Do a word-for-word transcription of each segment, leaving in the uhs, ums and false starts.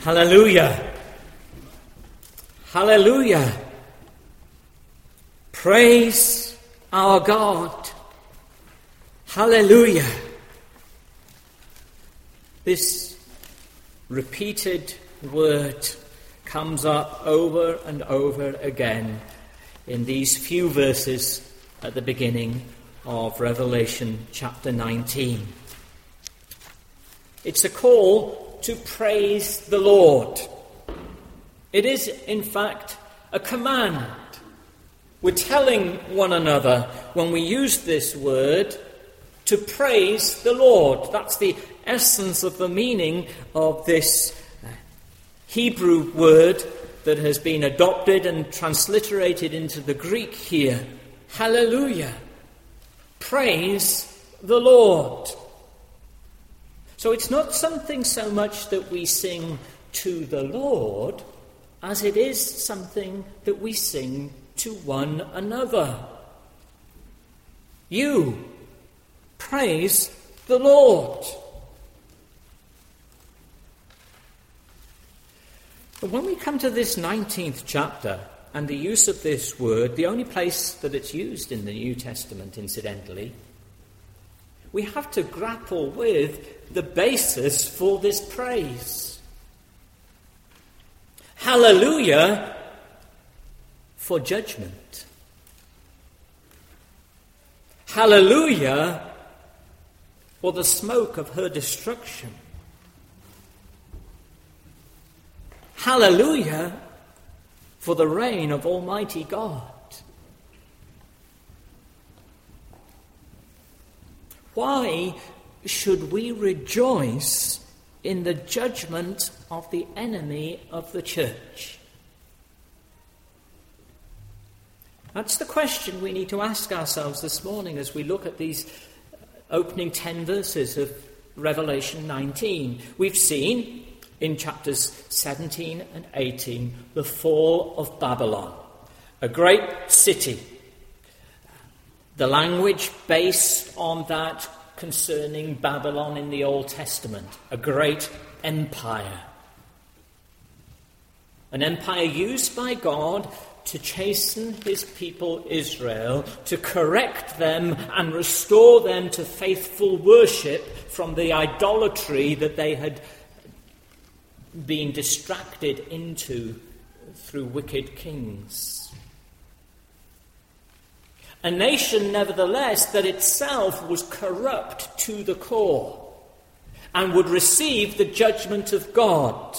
Hallelujah. Hallelujah. Praise our God. Hallelujah. This repeated word comes up over and over again in these few verses at the beginning of Revelation chapter nineteen. It's a call to praise the Lord. It is, in fact, a command. We're telling one another, when we use this word, to praise the Lord. That's the essence of the meaning of this Hebrew word that has been adopted and transliterated into the Greek here. Hallelujah. Praise the Lord. So it's not something so much that we sing to the Lord as it is something that we sing to one another. You praise the Lord. But when we come to this nineteenth chapter and the use of this word, the only place that it's used in the New Testament, incidentally, we have to grapple with the basis for this praise. Hallelujah for judgment. Hallelujah for the smoke of her destruction. Hallelujah for the reign of Almighty God. Why should we rejoice in the judgment of the enemy of the church? That's the question we need to ask ourselves this morning as we look at these opening ten verses of Revelation nineteen. We've seen in chapters seventeen and eighteen the fall of Babylon, a great city. The language based on that concerning Babylon in the Old Testament, a great empire. An empire used by God to chasten his people Israel, to correct them and restore them to faithful worship from the idolatry that they had been distracted into through wicked kings. A nation, nevertheless, that itself was corrupt to the core and would receive the judgment of God.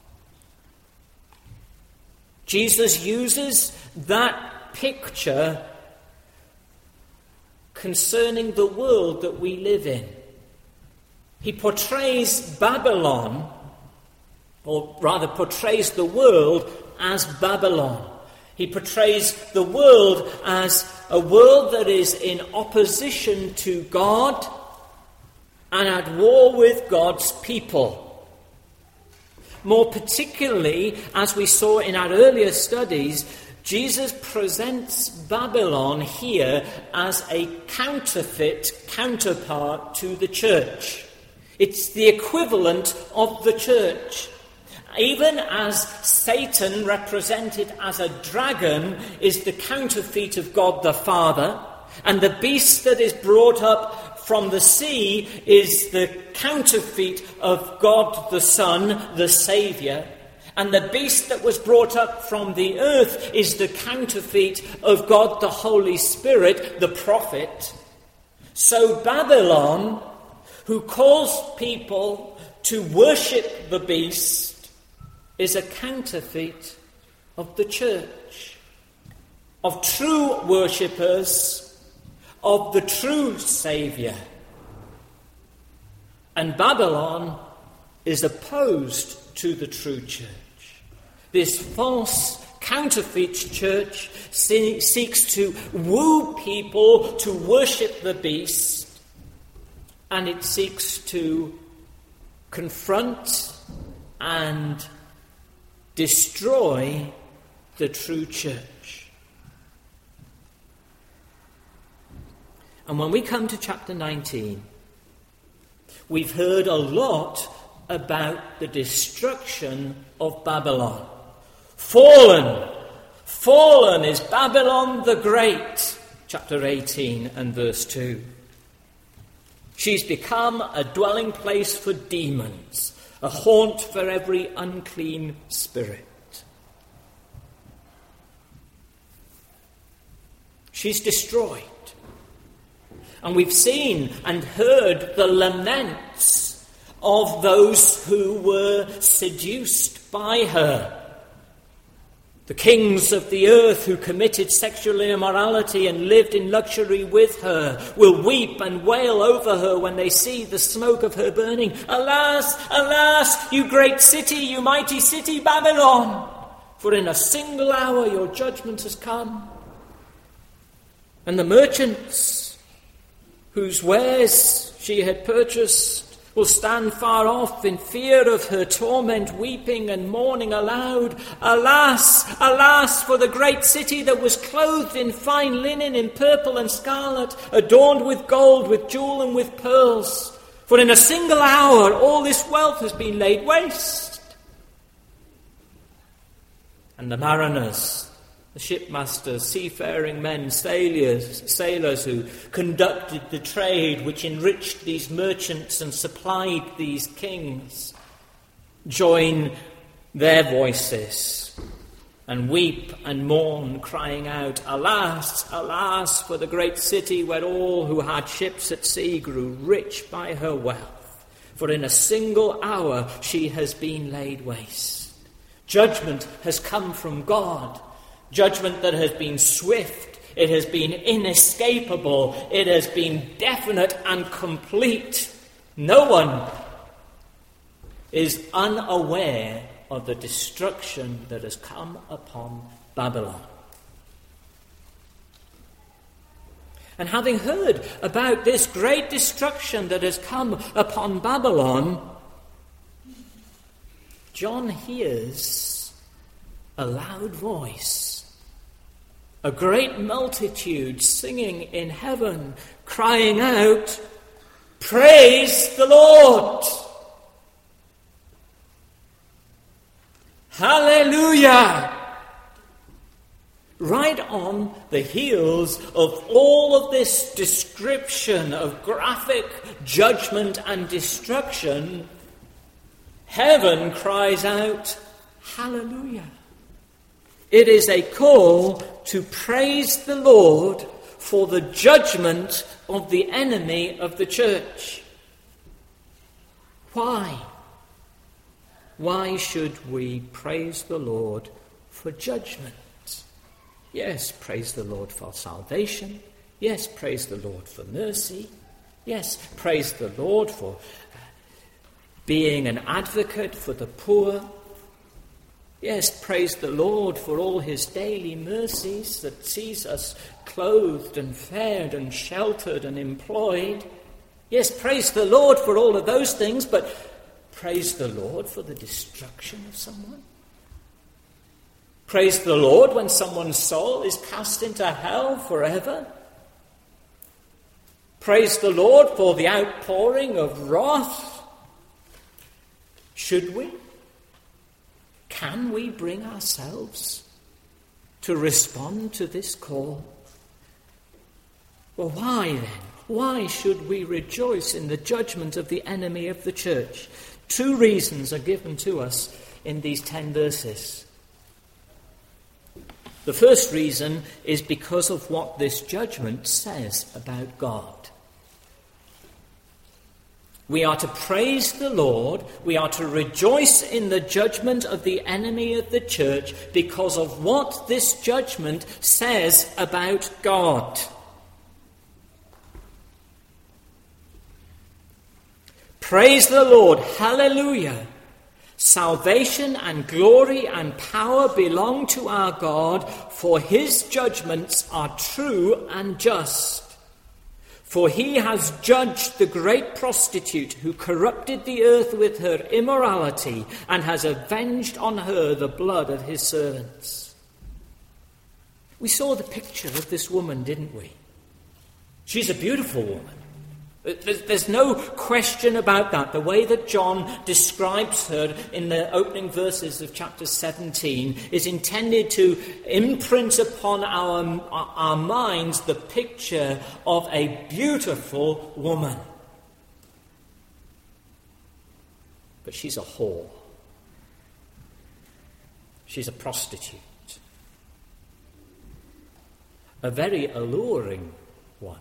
Jesus uses that picture concerning the world that we live in. He portrays Babylon, or rather portrays the world as Babylon. He portrays the world as a world that is in opposition to God and at war with God's people. More particularly, as we saw in our earlier studies, Jesus presents Babylon here as a counterfeit counterpart to the church. It's the equivalent of the church. Even as Satan, represented as a dragon, is the counterfeit of God the Father, and the beast that is brought up from the sea is the counterfeit of God the Son, the Saviour, and the beast that was brought up from the earth is the counterfeit of God the Holy Spirit, the prophet. So Babylon, who calls people to worship the beast, is a counterfeit of the church, of true worshippers, of the true Saviour. And Babylon is opposed to the true church. This false counterfeit church seeks to woo people to worship the beast, and it seeks to confront and destroy the true church. And when we come to chapter nineteen, we've heard a lot about the destruction of Babylon. Fallen, fallen is Babylon the Great, chapter eighteen and verse two. She's become a dwelling place for demons, a haunt for every unclean spirit. She's destroyed. And we've seen and heard the laments of those who were seduced by her. The kings of the earth who committed sexual immorality and lived in luxury with her will weep and wail over her when they see the smoke of her burning. Alas, alas, you great city, you mighty city, Babylon, for in a single hour your judgment has come. And the merchants whose wares she had purchased will stand far off in fear of her torment, weeping and mourning aloud. Alas, alas, for the great city that was clothed in fine linen, in purple and scarlet, adorned with gold, with jewel and with pearls. For in a single hour all this wealth has been laid waste. And the mariners, the shipmasters, seafaring men, sailors, sailors who conducted the trade which enriched these merchants and supplied these kings, join their voices and weep and mourn, crying out, Alas, alas, for the great city where all who had ships at sea grew rich by her wealth. For in a single hour she has been laid waste. Judgment has come from God. Judgment that has been swift, it has been inescapable, it has been definite and complete. No one is unaware of the destruction that has come upon Babylon. And having heard about this great destruction that has come upon Babylon, John hears a loud voice. A great multitude singing in heaven, crying out, Praise the Lord! Hallelujah! Right on the heels of all of this description of graphic judgment and destruction, heaven cries out, Hallelujah! It is a call to praise the Lord for the judgment of the enemy of the church. Why? Why should we praise the Lord for judgment? Yes, praise the Lord for salvation. Yes, praise the Lord for mercy. Yes, praise the Lord for being an advocate for the poor. Yes, praise the Lord for all his daily mercies that sees us clothed and fed and sheltered and employed. Yes, praise the Lord for all of those things, but praise the Lord for the destruction of someone. Praise the Lord when someone's soul is cast into hell forever. Praise the Lord for the outpouring of wrath. Should we? Can we bring ourselves to respond to this call? Well, why then? Why should we rejoice in the judgment of the enemy of the church? Two reasons are given to us in these ten verses. The first reason is because of what this judgment says about God. We are to praise the Lord, we are to rejoice in the judgment of the enemy of the church because of what this judgment says about God. Praise the Lord, hallelujah. Salvation and glory and power belong to our God, for his judgments are true and just. For he has judged the great prostitute who corrupted the earth with her immorality and has avenged on her the blood of his servants. We saw the picture of this woman, didn't we? She's a beautiful woman. There's no question about that. The way that John describes her in the opening verses of chapter seventeen is intended to imprint upon our, our minds the picture of a beautiful woman. But she's a whore. She's a prostitute. A very alluring one.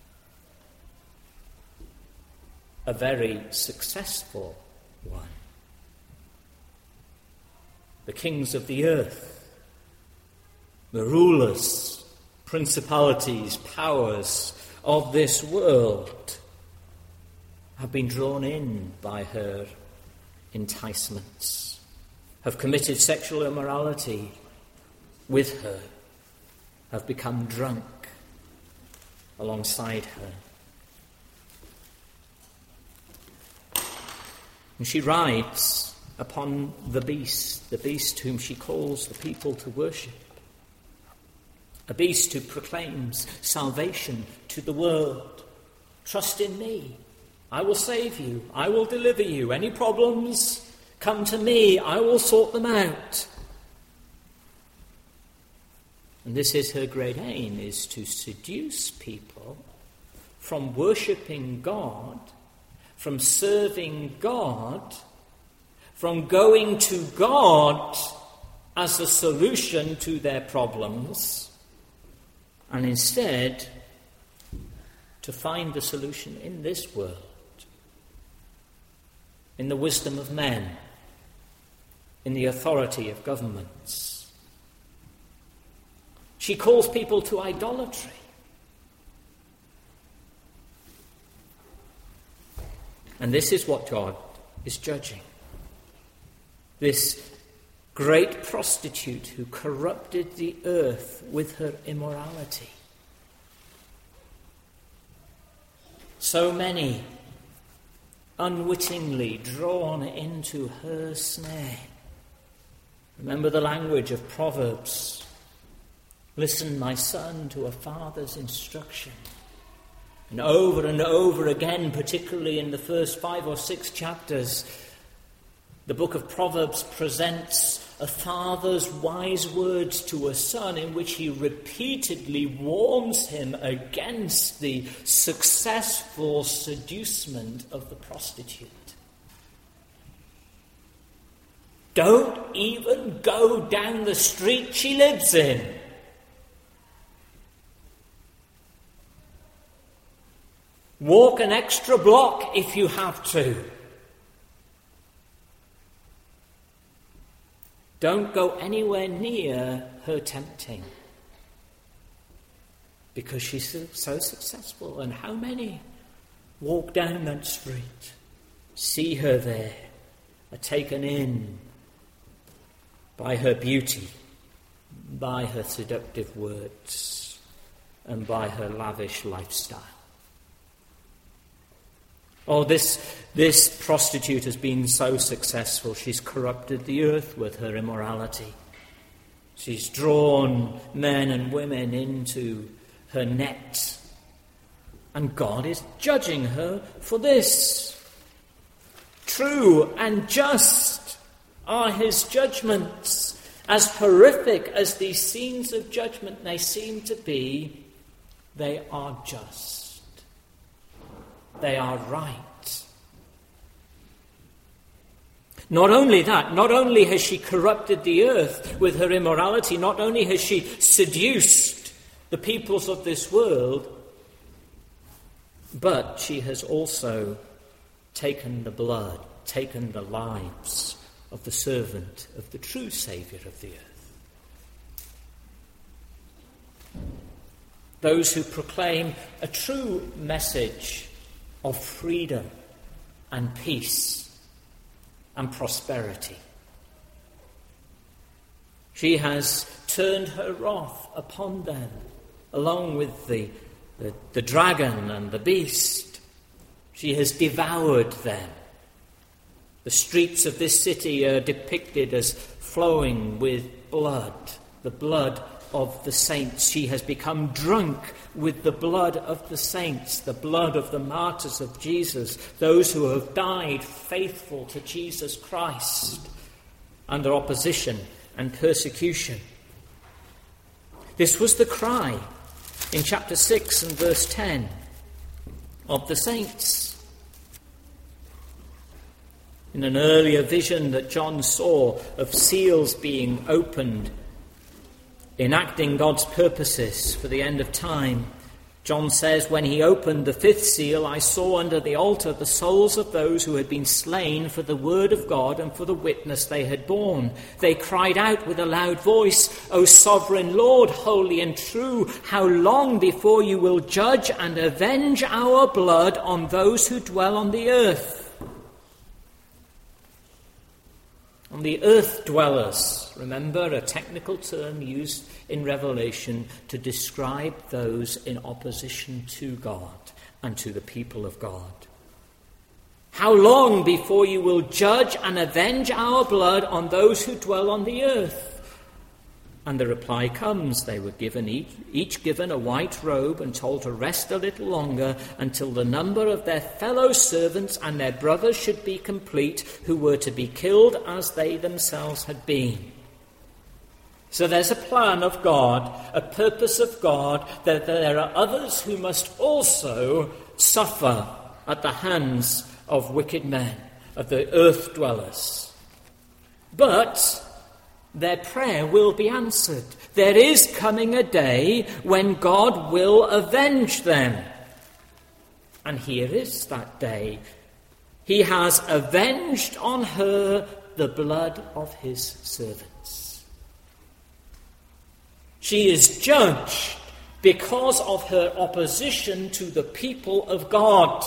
A very successful one. The kings of the earth, the rulers, principalities, powers of this world have been drawn in by her enticements, have committed sexual immorality with her, have become drunk alongside her. And she rides upon the beast, the beast whom she calls the people to worship. A beast who proclaims salvation to the world. Trust in me. I will save you. I will deliver you. Any problems? Come to me. I will sort them out. And this is her great aim, is to seduce people from worshipping God, from serving God, from going to God as a solution to their problems, and instead to find the solution in this world, in the wisdom of men, in the authority of governments. She calls people to idolatry. And this is what God is judging. This great prostitute who corrupted the earth with her immorality. So many unwittingly drawn into her snare. Remember the language of Proverbs. Listen, my son, to a father's instruction. And over and over again, particularly in the first five or six chapters, the book of Proverbs presents a father's wise words to a son in which he repeatedly warns him against the successful seducement of the prostitute. Don't even go down the street she lives in. Walk an extra block if you have to. Don't go anywhere near her tempting, because she's so, so successful. And how many walk down that street, see her there, are taken in by her beauty, by her seductive words, and by her lavish lifestyle. Oh, this, this prostitute has been so successful. She's corrupted the earth with her immorality. She's drawn men and women into her net. And God is judging her for this. True and just are his judgments. As horrific as these scenes of judgment may seem to be, they are just. They are right. Not only that, not only has she corrupted the earth with her immorality, not only has she seduced the peoples of this world, but she has also taken the blood, taken the lives of the servant of the true Saviour of the earth. Those who proclaim a true message of freedom and peace and prosperity. She has turned her wrath upon them, along with the, the, the dragon and the beast. She has devoured them. The streets of this city are depicted as flowing with blood, the blood of the saints. She has become drunk with the blood of the saints, the blood of the martyrs of Jesus, those who have died faithful to Jesus Christ under opposition and persecution. This was the cry in chapter six and verse ten of the saints. In an earlier vision that John saw of seals being opened, enacting God's purposes for the end of time, John says, when he opened the fifth seal, I saw under the altar the souls of those who had been slain for the word of God and for the witness they had borne. They cried out with a loud voice, O sovereign Lord, holy and true, how long before you will judge and avenge our blood on those who dwell on the earth? On the earth dwellers, remember, a technical term used in Revelation to describe those in opposition to God and to the people of God. How long before you will judge and avenge our blood on those who dwell on the earth? And the reply comes, they were given each, each given a white robe and told to rest a little longer until the number of their fellow servants and their brothers should be complete, who were to be killed as they themselves had been. So there's a plan of God, a purpose of God, that there are others who must also suffer at the hands of wicked men, of the earth dwellers. But their prayer will be answered. There is coming a day when God will avenge them. And here is that day. He has avenged on her the blood of his servants. She is judged because of her opposition to the people of God.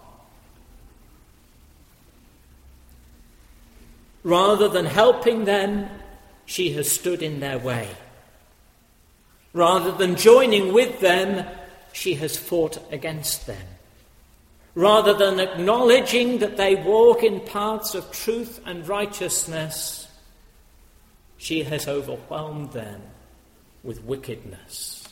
Rather than helping them, she has stood in their way. Rather than joining with them, she has fought against them. Rather than acknowledging that they walk in paths of truth and righteousness, she has overwhelmed them with wickedness.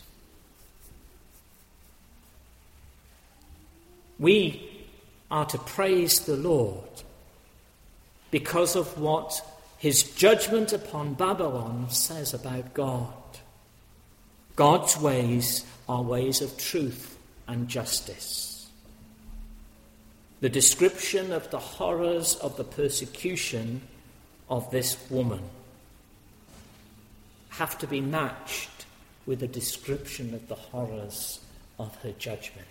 We are to praise the Lord because of what his judgment upon Babylon says about God. God's ways are ways of truth and justice. The description of the horrors of the persecution of this woman have to be matched with a description of the horrors of her judgment.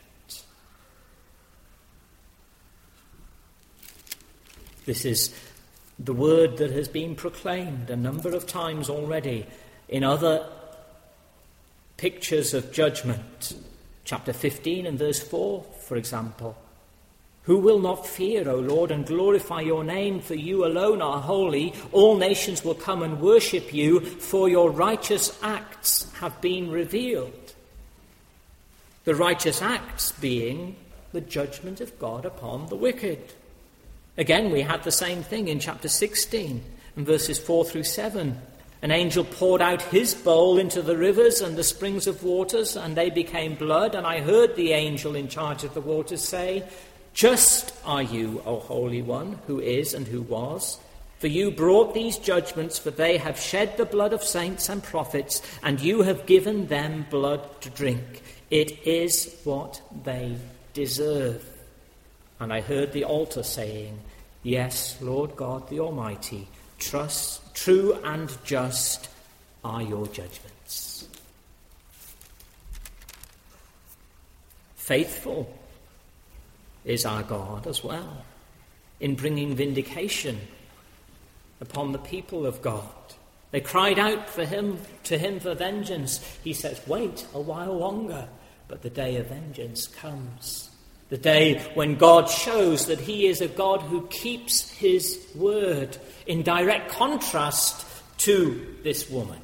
This is the word that has been proclaimed a number of times already in other pictures of judgment. Chapter fifteen and verse four, for example. Who will not fear, O Lord, and glorify your name, for you alone are holy. All nations will come and worship you, for your righteous acts have been revealed. The righteous acts being the judgment of God upon the wicked. Again, we had the same thing in chapter sixteen and verses four through seven. An angel poured out his bowl into the rivers and the springs of waters, and they became blood. And I heard the angel in charge of the waters say, Just are you, O Holy One, who is and who was. For you brought these judgments, for they have shed the blood of saints and prophets, and you have given them blood to drink. It is what they deserve. And I heard the altar saying, Yes, Lord God the Almighty, trust, true and just are your judgments. Faithful is our God as well in bringing vindication upon the people of God. They cried out for him to him for vengeance. He says, wait a while longer, but the day of vengeance comes. The day when God shows that he is a God who keeps his word, in direct contrast to this woman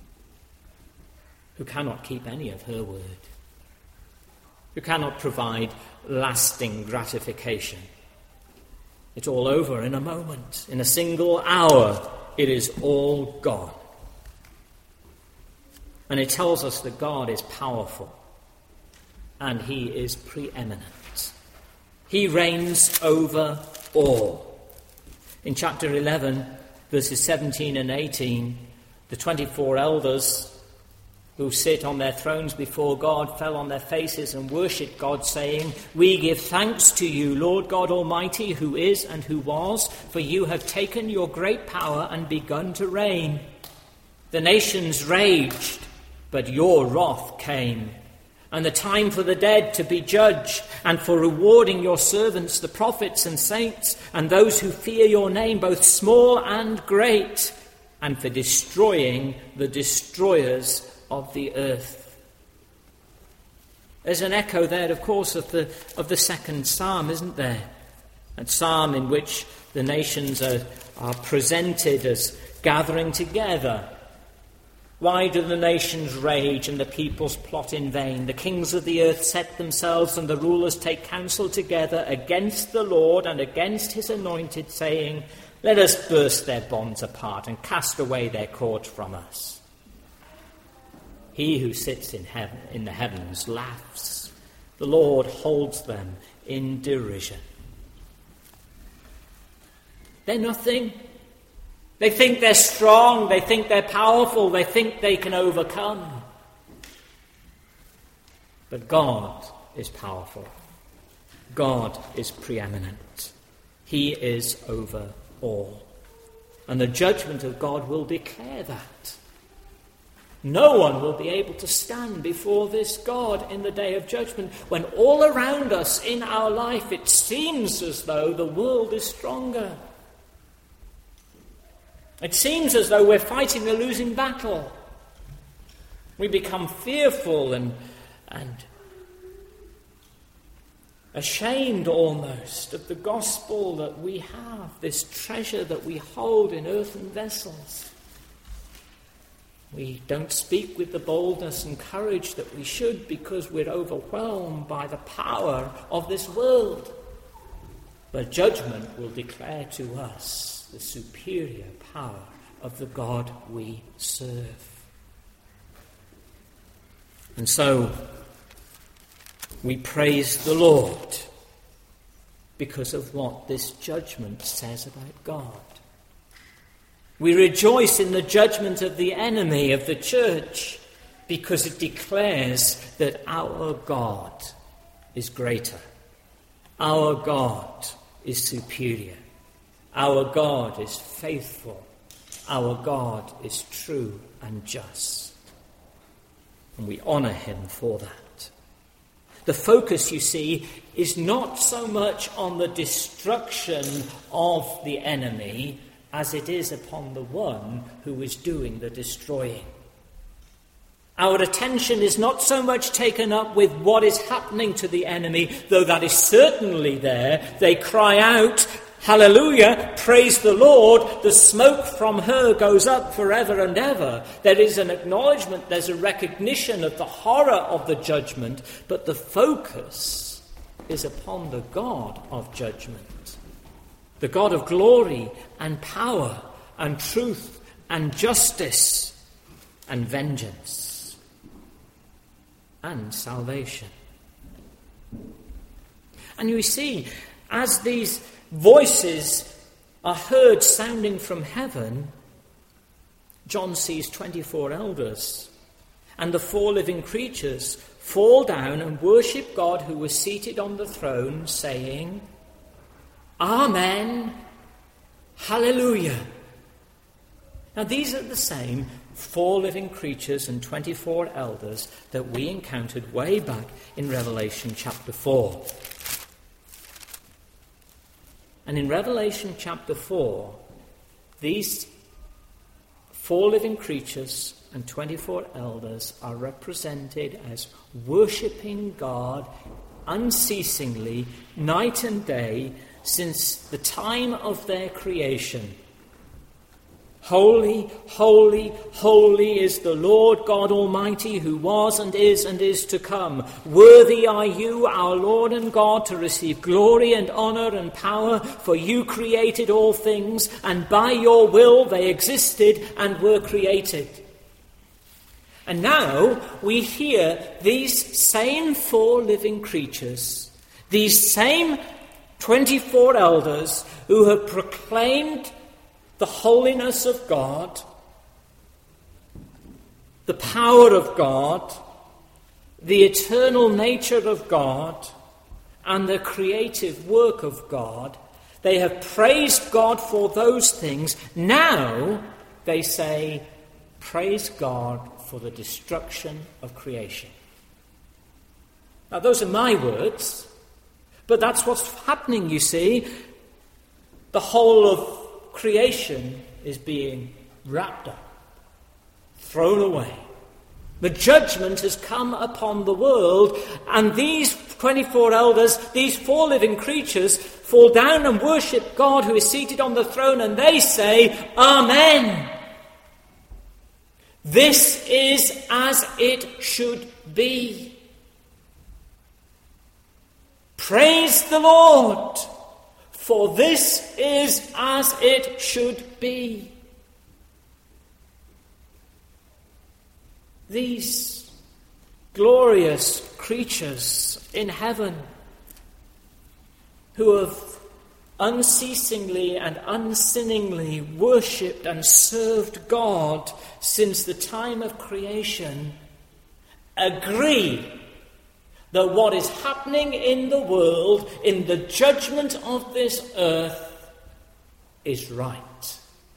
who cannot keep any of her word, who cannot provide lasting gratification. It's all over in a moment. In a single hour, it is all gone. And it tells us that God is powerful and he is preeminent. He reigns over all. In chapter eleven, verses seventeen and eighteen, the twenty-four elders who sit on their thrones before God fell on their faces and worshipped God, saying, "We give thanks to you, Lord God Almighty, who is and who was, for you have taken your great power and begun to reign. The nations raged, but your wrath came, and the time for the dead to be judged, and for rewarding your servants, the prophets and saints, and those who fear your name, both small and great, and for destroying the destroyers of the earth." There's an echo there, of course, of the of the second psalm, isn't there? A psalm in which the nations are, are presented as gathering together. Why do the nations rage and the peoples plot in vain? The kings of the earth set themselves and the rulers take counsel together against the Lord and against his anointed, saying, "Let us burst their bonds apart and cast away their cords from us." He who sits in heaven, in the heavens laughs. The Lord holds them in derision. They're nothing. They think they're strong. They think they're powerful. They think they can overcome. But God is powerful. God is preeminent. He is over all. And the judgment of God will declare that. No one will be able to stand before this God in the day of judgment, when all around us in our life it seems as though the world is stronger. It seems as though we're fighting a losing battle. We become fearful and, and ashamed almost of the gospel that we have, this treasure that we hold in earthen vessels. We don't speak with the boldness and courage that we should because we're overwhelmed by the power of this world. But judgment will declare to us the superior power of the God we serve. And so we praise the Lord because of what this judgment says about God. We rejoice in the judgment of the enemy of the church because it declares that our God is greater. Our God is superior. Our God is faithful. Our God is true and just. And we honour him for that. The focus, you see, is not so much on the destruction of the enemy as it is upon the one who is doing the destroying. Our attention is not so much taken up with what is happening to the enemy, though that is certainly there. They cry out, "Hallelujah, praise the Lord." The smoke from her goes up forever and ever. There is an acknowledgement, there's a recognition of the horror of the judgment, but the focus is upon the God of judgment. The God of glory and power and truth and justice and vengeance and salvation. And you see, as these voices are heard sounding from heaven, John sees twenty-four elders and the four living creatures fall down and worship God who was seated on the throne, saying, "Amen, hallelujah." Now these are the same four living creatures and twenty-four elders that we encountered way back in Revelation chapter four. And in Revelation chapter four, these four living creatures and twenty-four elders are represented as worshipping God unceasingly, night and day, since the time of their creation. Holy, holy, holy is the Lord God Almighty, who was and is and is to come. Worthy are you, our Lord and God, to receive glory and honour and power, for you created all things, and by your will they existed and were created. And now we hear these same four living creatures, these same twenty-four elders who have proclaimed the holiness of God, the power of God, the eternal nature of God, and the creative work of God. They have praised God for those things. Now they say, praise God for the destruction of creation. Now those are my words, but that's what's happening, you see. The whole of creation is being wrapped up, thrown away. The judgment has come upon the world, and these twenty-four elders, these four living creatures, fall down and worship God who is seated on the throne, and they say, Amen. This is as it should be. Praise the Lord, for this is as it should be. These glorious creatures in heaven who have unceasingly and unsinningly worshipped and served God since the time of creation agree that what is happening in the world, in the judgment of this earth, is right.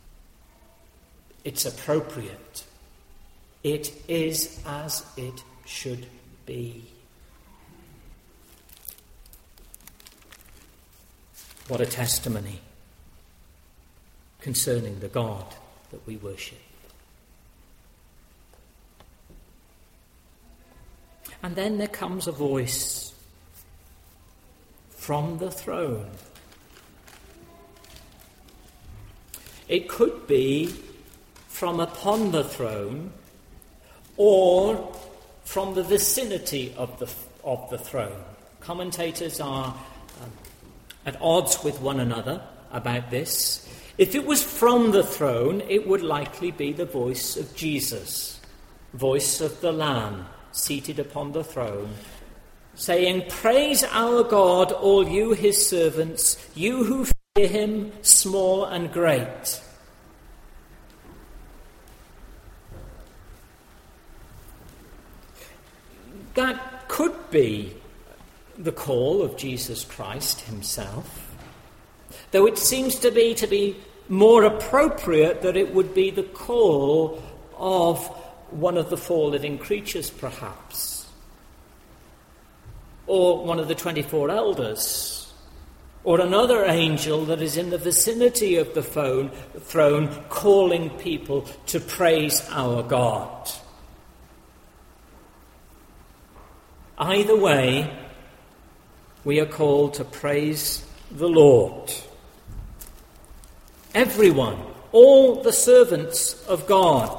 It's appropriate. It is as it should be. What a testimony concerning the God that we worship. And then there comes a voice from the throne. It could be from upon the throne, or from the vicinity of the of the throne. Commentators are um, at odds with one another about this. If it was from the throne, it would likely be the voice of Jesus, voice of the Lamb seated upon the throne, saying, Praise our God, all you his servants, you who fear him, small and great. That could be the call of Jesus Christ himself, though it seems to be to be more appropriate that it would be the call of one of the four living creatures, perhaps, or one of the twenty-four elders, or another angel that is in the vicinity of the phone, throne calling people to praise our God. Either way, we are called to praise the Lord. Everyone, all the servants of God,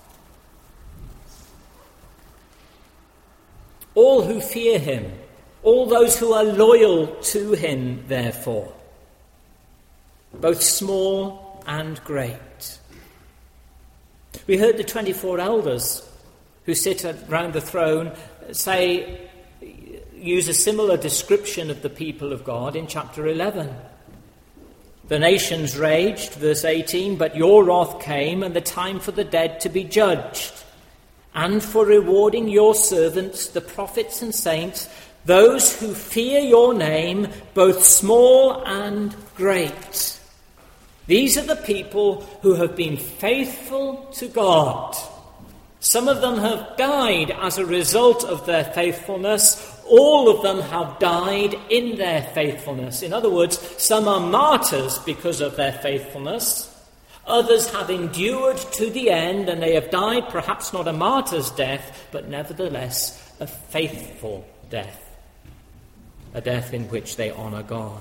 all who fear him, all those who are loyal to him, therefore, both small and great. We heard the twenty-four elders who sit around the throne say, use a similar description of the people of God in chapter eleven. The nations raged, verse eighteen, but your wrath came, and the time for the dead to be judged, and for rewarding your servants, the prophets and saints, those who fear your name, both small and great. These are the people who have been faithful to God. Some of them have died as a result of their faithfulness. All of them have died in their faithfulness. In other words, some are martyrs because of their faithfulness. Others have endured to the end, and they have died, perhaps not a martyr's death, but nevertheless a faithful death. A death in which they honour God.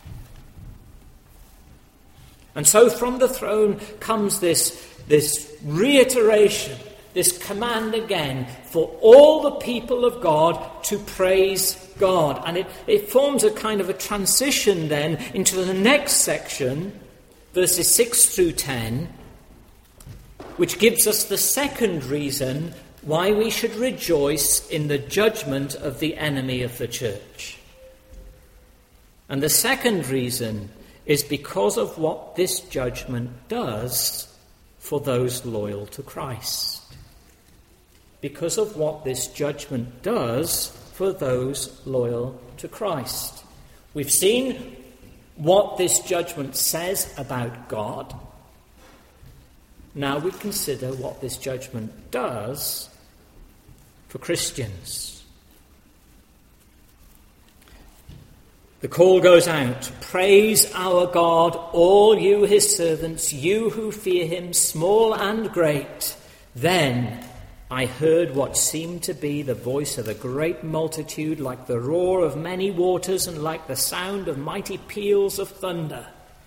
And so from the throne comes this, this reiteration, this command again for all the people of God to praise God. And it, it forms a kind of a transition then into the next section, verses six through ten, which gives us the second reason why we should rejoice in the judgment of the enemy of the church. And the second reason is because of what this judgment does for those loyal to Christ. Because of what this judgment does for those loyal to Christ. We've seen what this judgment says about God. Now we consider what this judgment does for Christians. The call goes out, "Praise our God, all you his servants, you who fear him, small and great." Then I heard what seemed to be the voice of a great multitude, like the roar of many waters and like the sound of mighty peals of thunder.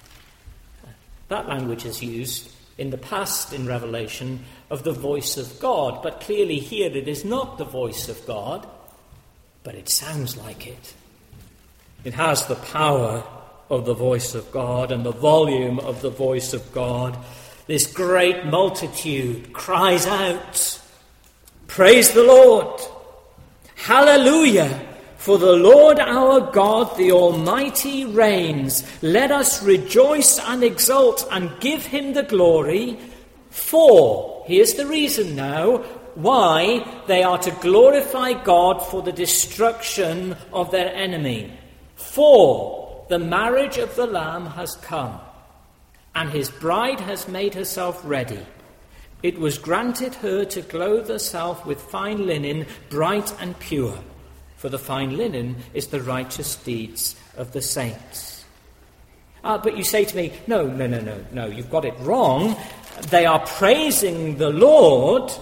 That language is used in the past in Revelation of the voice of God, but clearly here it is not the voice of God, but it sounds like it. It has the power of the voice of God and the volume of the voice of God. This great multitude cries out, "Praise the Lord! Hallelujah! For the Lord our God, the Almighty, reigns. Let us rejoice and exult and give him the glory. For," here's the reason now, why they are to glorify God for the destruction of their enemy. "For the marriage of the Lamb has come, and his bride has made herself ready. It was granted her to clothe herself with fine linen, bright and pure. For the fine linen is the righteous deeds of the saints." Ah, but you say to me, no, no, no, no, no, you've got it wrong. They are praising the Lord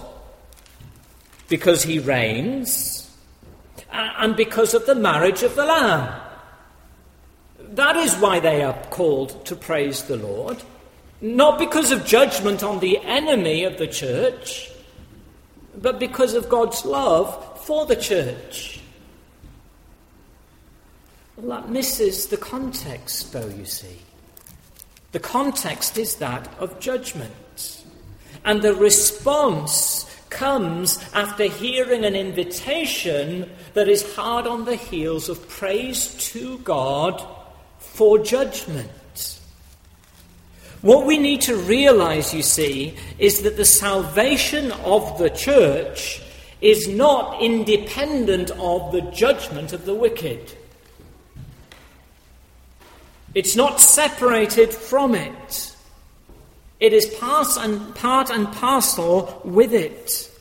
because he reigns and because of the marriage of the Lamb. That is why they are called to praise the Lord. Not because of judgment on the enemy of the church, but because of God's love for the church. Well, that misses the context, though, you see. The context is that of judgment. And the response comes after hearing an invitation that is hard on the heels of praise to God for judgment. What we need to realize, you see, is that the salvation of the church is not independent of the judgment of the wicked. It's not separated from it. It is part and, part and parcel with it.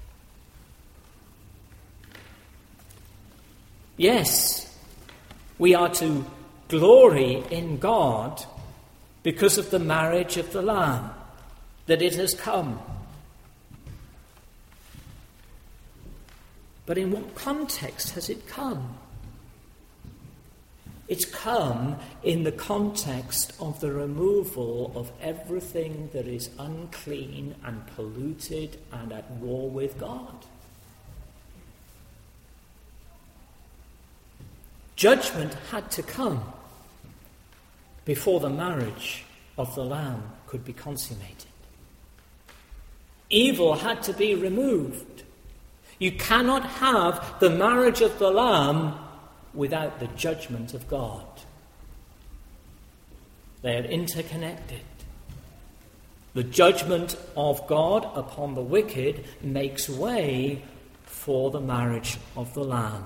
Yes, we are to glory in God because of the marriage of the Lamb, that it has come. But in what context has it come? It's come in the context of the removal of everything that is unclean and polluted and at war with God. Judgment had to come before the marriage of the Lamb could be consummated. Evil had to be removed. You cannot have the marriage of the Lamb without the judgment of God. They are interconnected. The judgment of God upon the wicked makes way for the marriage of the Lamb.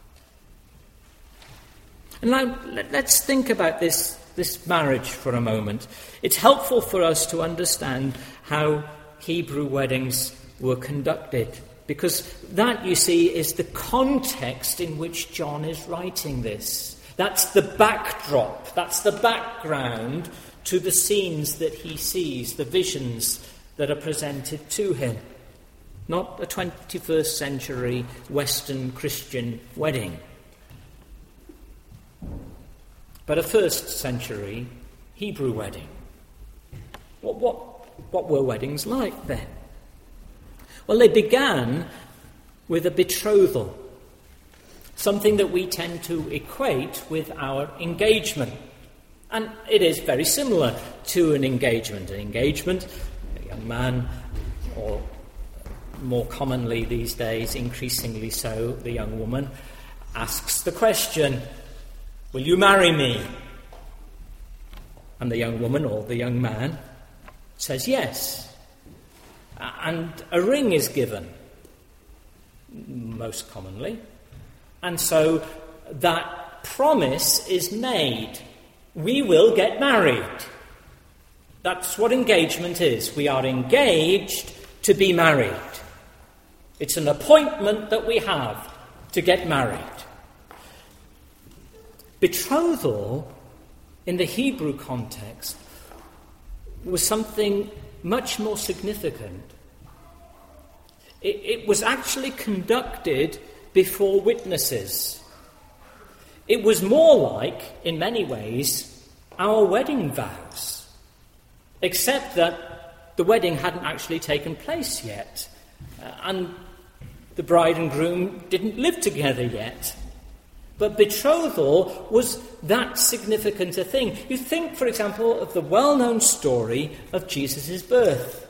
And now let's think about this, this marriage for a moment. It's helpful for us to understand how Hebrew weddings were conducted, because that, you see, is the context in which John is writing this. That's the backdrop, that's the background to the scenes that he sees, the visions that are presented to him. Not a twenty-first century Western Christian wedding, but a first century Hebrew wedding. What, what, what were weddings like then? Well, they began with a betrothal, something that we tend to equate with our engagement. And it is very similar to an engagement. An engagement, a young man or more commonly these days, increasingly so, the young woman asks the question, "Will you marry me?" And the young woman or the young man says yes. And a ring is given, most commonly. And so that promise is made. We will get married. That's what engagement is. We are engaged to be married. It's an appointment that we have to get married. Betrothal, in the Hebrew context, was something much more significant. It, it was actually conducted before witnesses. It was more like, in many ways, our wedding vows, except that the wedding hadn't actually taken place yet, uh, and the bride and groom didn't live together yet. But betrothal was that significant a thing. You think, for example, of the well-known story of Jesus' birth.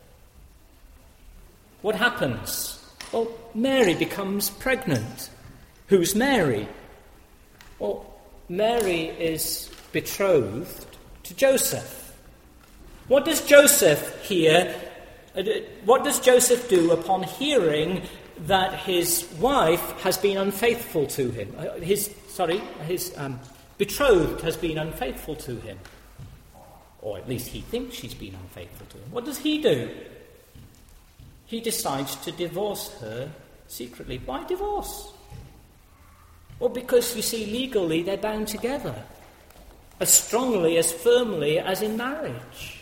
What happens? Well, Mary becomes pregnant. Who's Mary? Well, Mary is betrothed to Joseph. What does Joseph hear? What does Joseph do upon hearing that his wife has been unfaithful to him? His, sorry, his um, betrothed has been unfaithful to him. Or at least he thinks she's been unfaithful to him. What does he do? He decides to divorce her secretly. Why divorce? Well, because, you see, legally they're bound together. As strongly, as firmly as in marriage.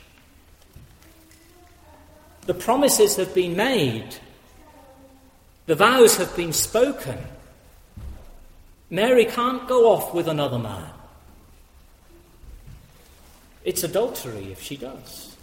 The promises have been made. The vows have been spoken. Mary can't go off with another man. It's adultery if she does.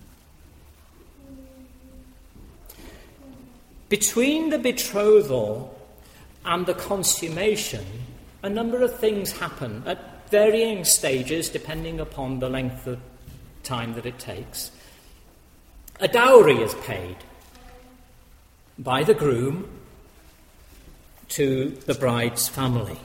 Between the betrothal and the consummation, a number of things happen at varying stages depending upon the length of time that it takes. A dowry is paid by the groom to the bride's family.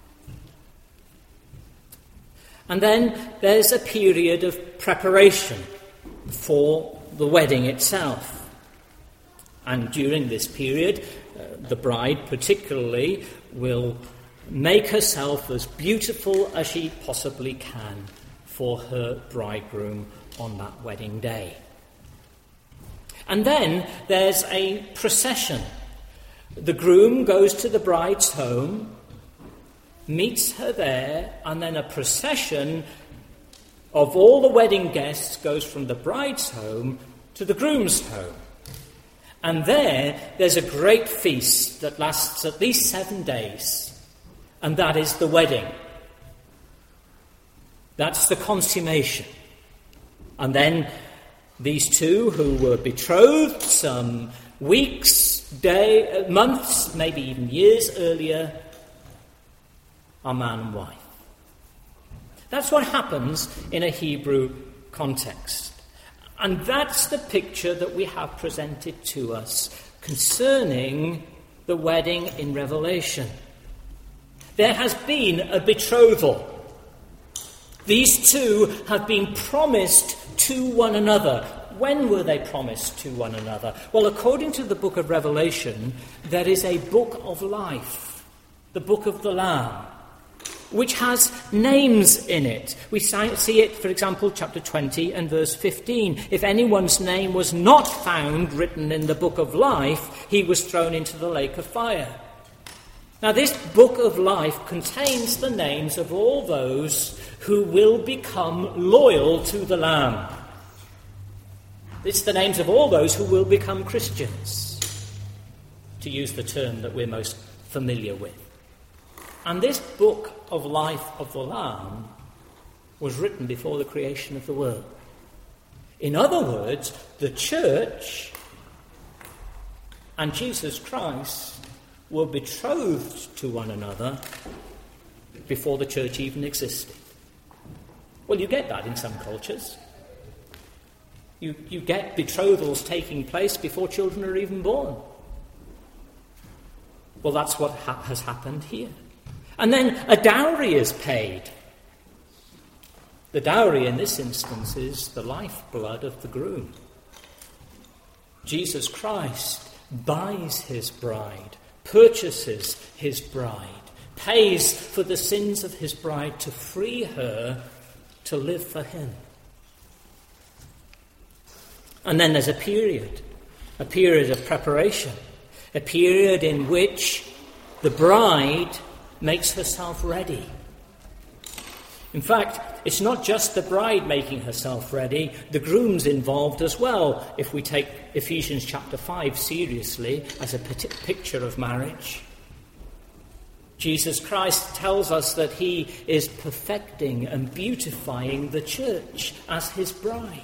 And then there's a period of preparation for the wedding itself. And during this period, uh, the bride particularly will make herself as beautiful as she possibly can for her bridegroom on that wedding day. And then there's a procession. The groom goes to the bride's home, meets her there, and then a procession of all the wedding guests goes from the bride's home to the groom's home. And there, there's a great feast that lasts at least seven days, and that is the wedding. That's the consummation. And then these two who were betrothed some weeks, day, months, maybe even years earlier, are man and wife. That's what happens in a Hebrew context. And that's the picture that we have presented to us concerning the wedding in Revelation. There has been a betrothal. These two have been promised to one another. When were they promised to one another? Well, according to the book of Revelation, there is a book of life, the book of the Lamb, which has names in it. We see it, for example, chapter twenty and verse fifteen. If anyone's name was not found written in the book of life, he was thrown into the lake of fire. Now, this book of life contains the names of all those who will become loyal to the Lamb. It's the names of all those who will become Christians, to use the term that we're most familiar with. And this book of life of the Lamb was written before the creation of the world. In other words, the church and Jesus Christ were betrothed to one another before the church even existed. Well, you get that in some cultures. You, you get betrothals taking place before children are even born. Well, that's what ha- has happened here. And then a dowry is paid. The dowry in this instance is the lifeblood of the groom. Jesus Christ buys his bride, purchases his bride, pays for the sins of his bride to free her to live for him. And then there's a period, a period of preparation, a period in which the bride makes herself ready. In fact, it's not just the bride making herself ready, the groom's involved as well, if we take Ephesians chapter five seriously as a picture of marriage. Jesus Christ tells us that he is perfecting and beautifying the church as his bride.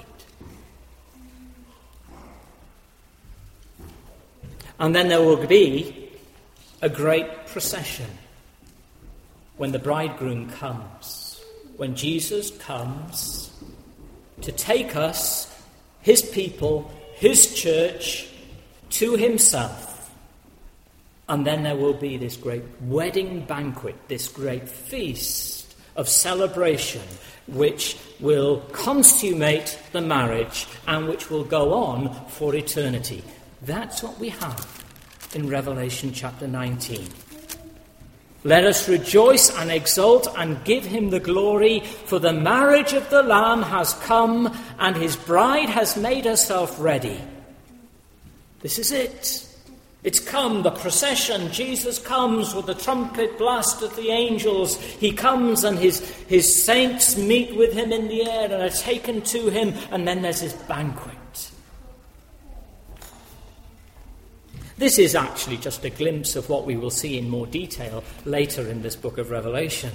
And then there will be a great procession when the bridegroom comes, when Jesus comes to take us, his people, his church, to himself. And then there will be this great wedding banquet, this great feast of celebration, which will consummate the marriage and which will go on for eternity. That's what we have in Revelation chapter nineteen. Let us rejoice and exult and give him the glory, for the marriage of the Lamb has come, and his bride has made herself ready. This is it. It's come, the procession. Jesus comes with the trumpet blast of the angels. He comes and his, his saints meet with him in the air and are taken to him, and then there's his banquet. This is actually just a glimpse of what we will see in more detail later in this book of Revelation.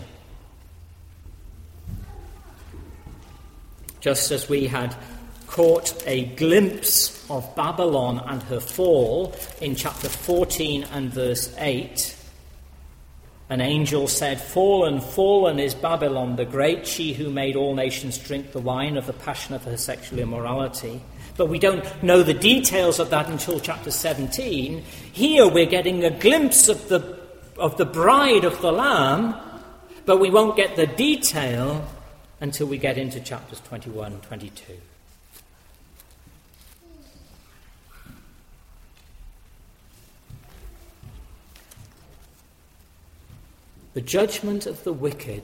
Just as we had caught a glimpse of Babylon and her fall in chapter fourteen and verse eight, an angel said, "Fallen, fallen is Babylon the great, she who made all nations drink the wine of the passion of her sexual immorality." But we don't know the details of that until chapter seventeen. Here we're getting a glimpse of the of the bride of the Lamb, but we won't get the detail until we get into chapters twenty-one and twenty-two. The judgment of the wicked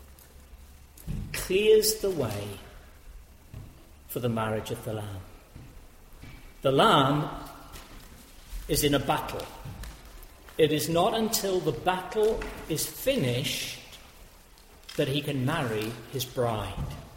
clears the way for the marriage of the Lamb. The Lamb is in a battle. It is not until the battle is finished that he can marry his bride.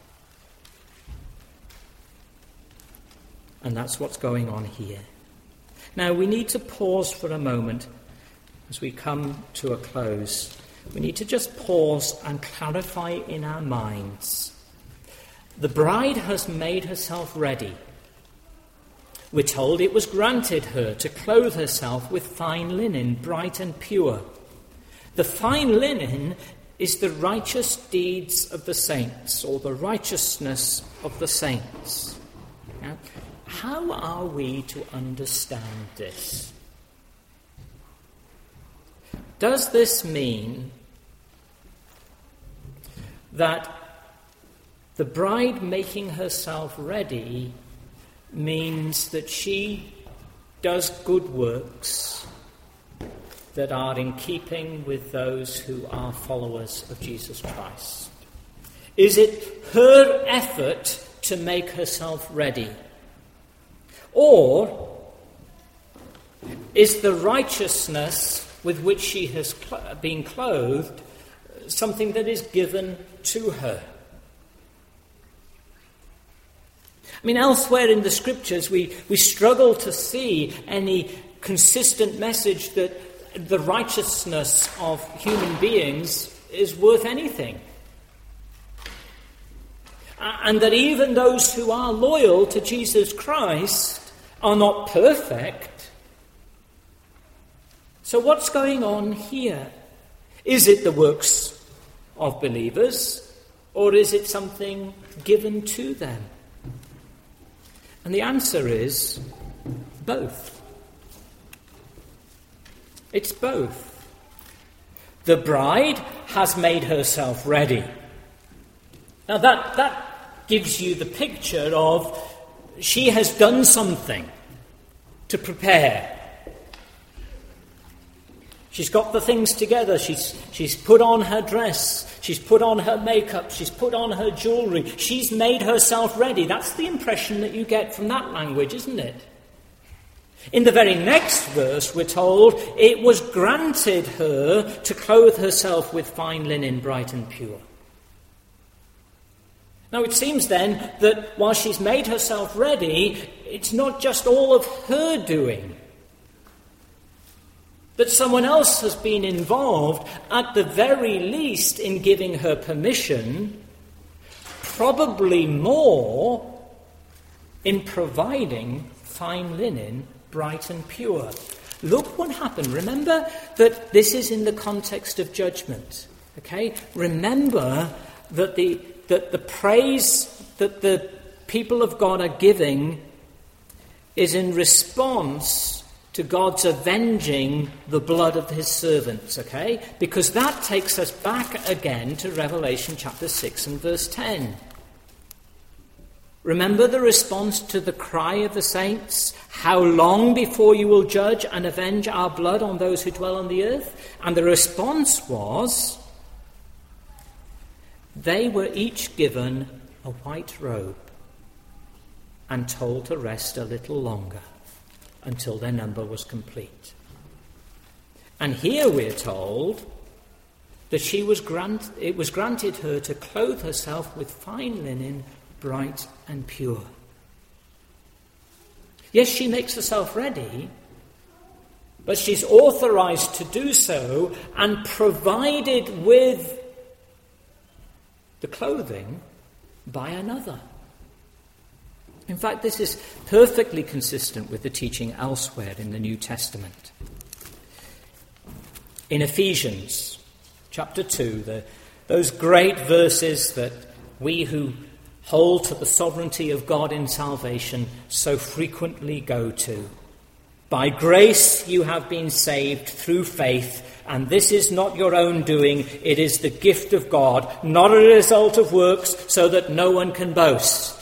And that's what's going on here. Now, we need to pause for a moment as we come to a close. We need to just pause and clarify in our minds. The bride has made herself ready. We're told it was granted her to clothe herself with fine linen, bright and pure. The fine linen is the righteous deeds of the saints, or the righteousness of the saints. Now, how are we to understand this? Does this mean that the bride making herself ready means that she does good works that are in keeping with those who are followers of Jesus Christ? Is it her effort to make herself ready? Or is the righteousness with which she has cl- been clothed something that is given to her? I mean, elsewhere in the Scriptures, we, we struggle to see any consistent message that the righteousness of human beings is worth anything. And that even those who are loyal to Jesus Christ are not perfect. So what's going on here? Is it the works of believers, or is it something given to them? And the answer is both. It's both. The bride has made herself ready. Now that, that gives you the picture of she has done something to prepare. She's got the things together. She's, she's put on her dress. She's put on her makeup. She's put on her jewellery. She's made herself ready. That's the impression that you get from that language, isn't it? In the very next verse, we're told, it was granted her to clothe herself with fine linen, bright and pure. Now it seems then that while she's made herself ready, it's not just all of her doing. That someone else has been involved, at the very least, in giving her permission, probably more in providing fine linen, bright and pure. Look what happened. Remember that this is in the context of judgment. Okay? Remember that the that the praise that the people of God are giving is in response to God's avenging the blood of his servants, okay? Because that takes us back again to Revelation chapter six and verse ten. Remember the response to the cry of the saints? How long before you will judge and avenge our blood on those who dwell on the earth? And the response was, they were each given a white robe and told to rest a little longer until their number was complete. And here we're told that she was grant, it was granted her to clothe herself with fine linen, bright and pure. Yes, she makes herself ready, but she's authorized to do so and provided with the clothing by another. In fact, this is perfectly consistent with the teaching elsewhere in the New Testament. In Ephesians chapter two, the, those great verses that we who hold to the sovereignty of God in salvation so frequently go to. By grace you have been saved through faith, and this is not your own doing, it is the gift of God, not a result of works, so that no one can boast.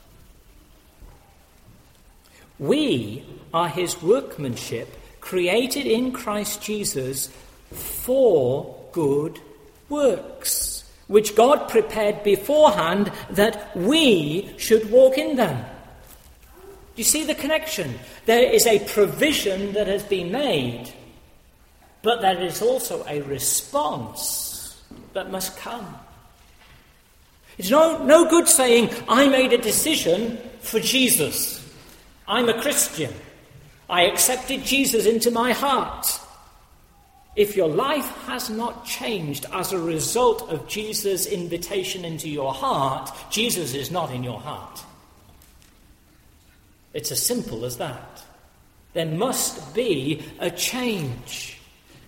We are his workmanship, created in Christ Jesus for good works, which God prepared beforehand that we should walk in them. Do you see the connection? There is a provision that has been made, but there is also a response that must come. It's no, no good saying, I made a decision for Jesus. I'm a Christian. I accepted Jesus into my heart. If your life has not changed as a result of Jesus' invitation into your heart, Jesus is not in your heart. It's as simple as that. There must be a change.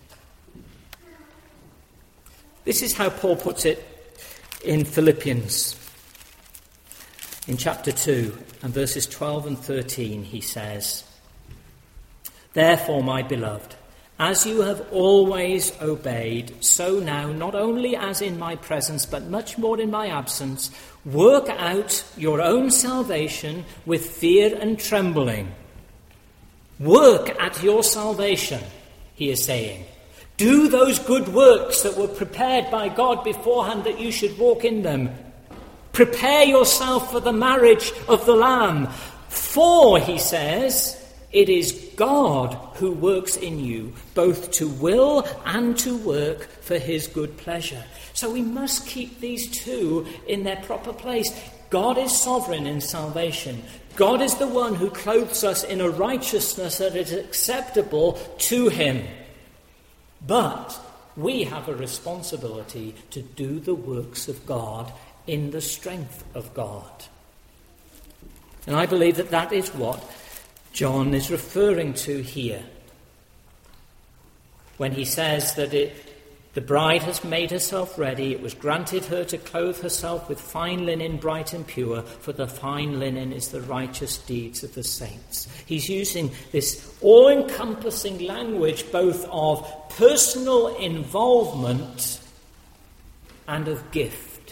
This is how Paul puts it in Philippians. In chapter two and verses twelve and thirteen, he says, therefore, my beloved, as you have always obeyed, so now, not only as in my presence, but much more in my absence, work out your own salvation with fear and trembling. Work at your salvation, he is saying. Do those good works that were prepared by God beforehand that you should walk in them. Prepare yourself for the marriage of the Lamb. For, he says, it is God who works in you, both to will and to work for his good pleasure. So we must keep these two in their proper place. God is sovereign in salvation. God is the one who clothes us in a righteousness that is acceptable to him. But we have a responsibility to do the works of God in the strength of God. And I believe that that is what John is referring to here when he says that it, The bride has made herself ready. It was granted her to clothe herself with fine linen, bright and pure, for the fine linen is the righteous deeds of the saints. He's using this all-encompassing language both of personal involvement and of gift.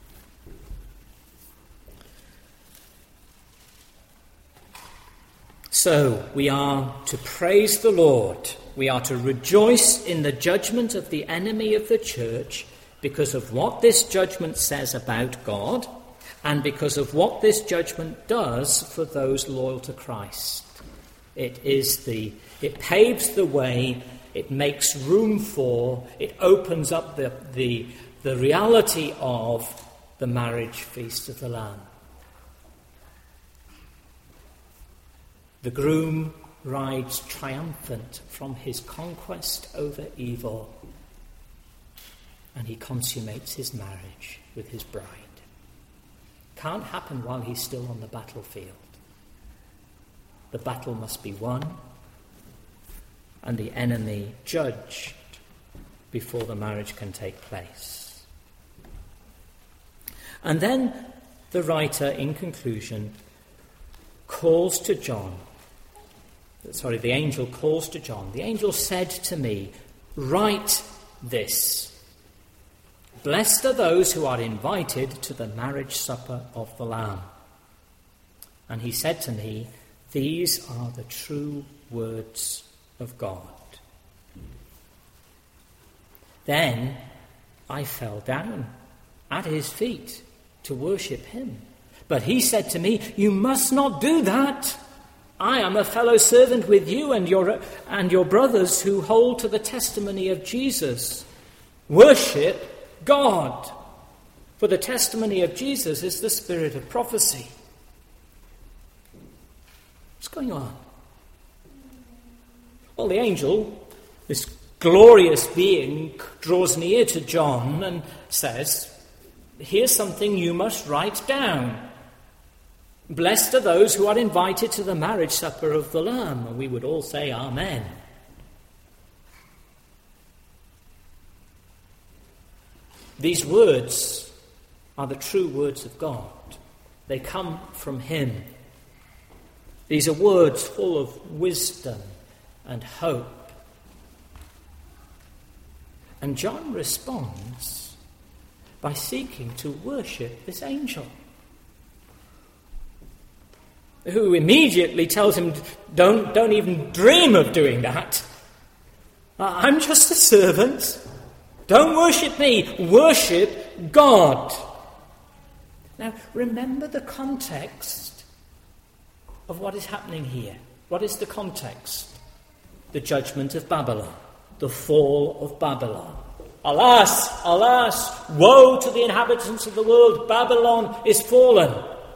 So we are to praise the Lord. We are to rejoice in the judgment of the enemy of the church because of what this judgment says about God and because of what this judgment does for those loyal to Christ. It is the, it paves the way, it makes room for, it opens up the, the, the reality of the marriage feast of the Lamb. The groom rides triumphant from his conquest over evil, and he consummates his marriage with his bride. Can't happen while he's still on the battlefield. The battle must be won and the enemy judged before the marriage can take place. And then the writer, in conclusion, calls to John Sorry, the angel calls to John. The angel said to me, "Write this. Blessed are those who are invited to the marriage supper of the Lamb." And he said to me, "These are the true words of God." Then I fell down at his feet to worship him. But he said to me, "You must not do that. I am a fellow servant with you and your and your brothers who hold to the testimony of Jesus. Worship God. For the testimony of Jesus is the spirit of prophecy." What's going on? Well, the angel, this glorious being, draws near to John and says, "Here's something you must write down. Blessed are those who are invited to the marriage supper of the Lamb." And we would all say amen. These words are the true words of God. They come from him. These are words full of wisdom and hope. And John responds by seeking to worship this angel, who immediately tells him, don't, don't even dream of doing that. I'm just a servant. Don't worship me. Worship God. Now, remember the context of what is happening here. What is the context? The judgment of Babylon. The fall of Babylon. Alas, alas, woe to the inhabitants of the world. Babylon is fallen.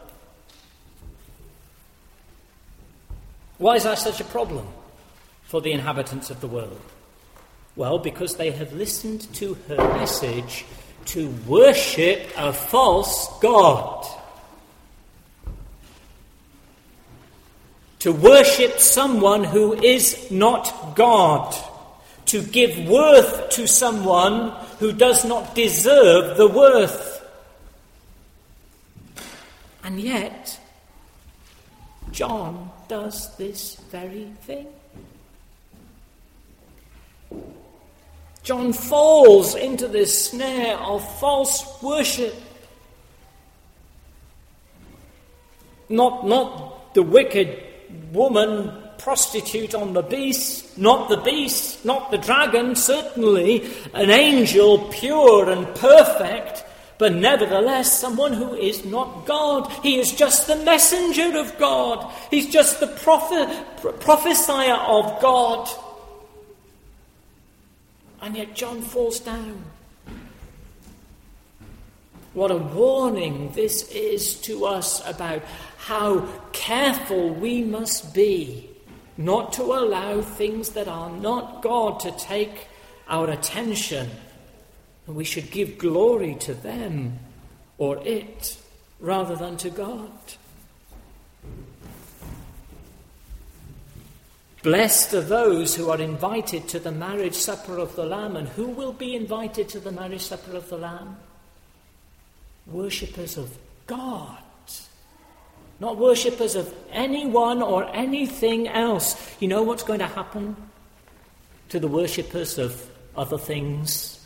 Why is that such a problem for the inhabitants of the world? Well, because they have listened to her message to worship a false god. To worship someone who is not God. To give worth to someone who does not deserve the worth. And yet, John does this very thing. John falls into this snare of false worship. Not, not the wicked woman prostitute on the beast, not the beast, not the dragon, certainly an angel pure and perfect, but nevertheless someone who is not God. He is just the messenger of God. He's just the prophet, prophesier of God. And yet John falls down. What a warning this is to us about how careful we must be not to allow things that are not God to take our attention. And we should give glory to them or it rather than to God. Blessed are those who are invited to the marriage supper of the Lamb. And who will be invited to the marriage supper of the Lamb? Worshippers of God. Not worshippers of anyone or anything else. You know what's going to happen to the worshippers of other things?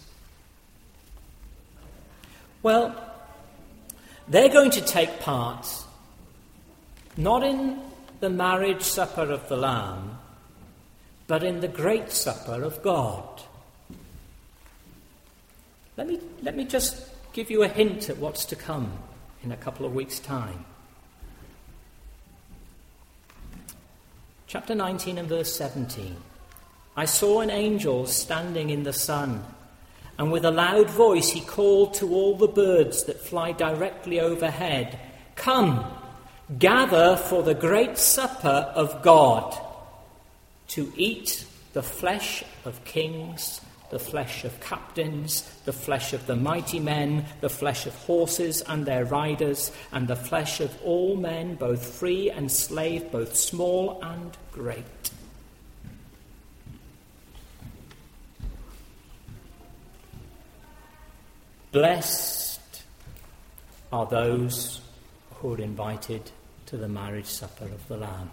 Well, they're going to take part not in the marriage supper of the Lamb, but in the great supper of God. Let me, let me just give you a hint at what's to come in a couple of weeks' time. Chapter nineteen and verse seventeen. I saw an angel standing in the sun, and with a loud voice he called to all the birds that fly directly overhead, "Come, gather for the great supper of God, to eat the flesh of kings, the flesh of captains, the flesh of the mighty men, the flesh of horses and their riders, and the flesh of all men, both free and slave, both small and great." Blessed are those who are invited to the marriage supper of the Lamb.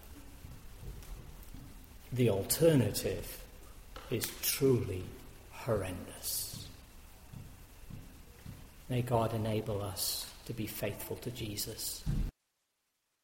The alternative is truly horrendous. May God enable us to be faithful to Jesus.